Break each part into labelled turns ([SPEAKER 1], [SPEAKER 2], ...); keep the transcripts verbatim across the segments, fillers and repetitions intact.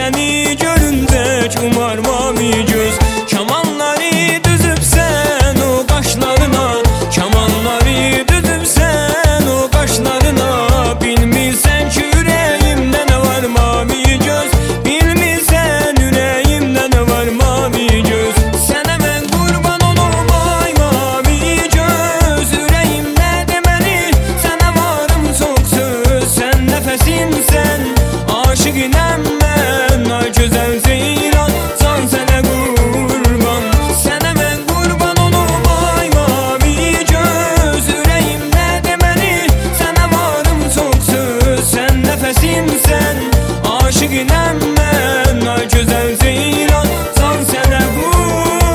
[SPEAKER 1] seni görünce umar mavi göz. Kamanları düzübsen o kaşlarına, kamanları düzübsen o kaşlarına. Bilmirsen ki yüreğimde ne var mavi göz, bilmirsen yüreğimde ne var mavi göz. Sana ben kurban olum ay mavi göz, yüreğimde demeli sana varım çok söz. Sen nefesimsen, aşıkinem ben, ay güzel Zeyran, can sana kurban. Sana ben kurban olum ay mavi göz, yüreğimde demeli sana varım çok söz. Sen nefesimsen, aşıkinem ben, ay güzel Zeyran, can sana kurban.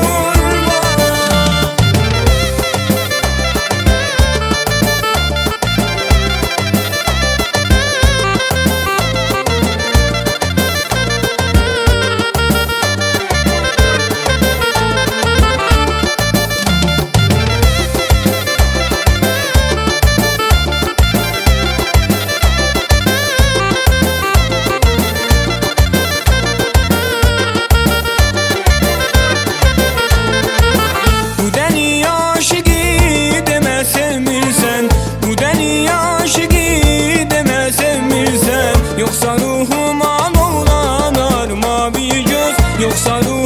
[SPEAKER 1] Bu deli aşığı deme sevmirsen, bu deli aşığı deme sevmirsen. Yoksa ruhum al olanar mavi göz, yoksa ruhum